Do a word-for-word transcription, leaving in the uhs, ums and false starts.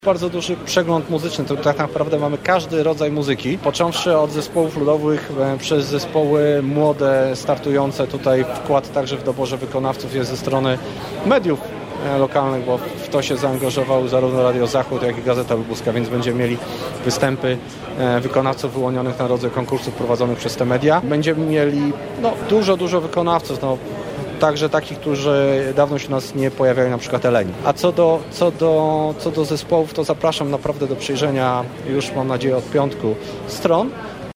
Bardzo duży przegląd muzyczny, to tak naprawdę mamy każdy rodzaj muzyki, począwszy od zespołów ludowych przez zespoły młode, startujące. Tutaj wkład także w doborze wykonawców jest ze strony mediów lokalnych, bo w to się zaangażował zarówno Radio Zachód, jak i Gazeta Lubuska, więc będziemy mieli występy wykonawców wyłonionych na drodze konkursów prowadzonych przez te media. Będziemy mieli no, dużo, dużo wykonawców, no, także takich, którzy dawno się nas nie pojawiają, na przykład Eleni. A co do, co do, co do zespołów, to zapraszam naprawdę do przyjrzenia już, mam nadzieję, od piątku stron.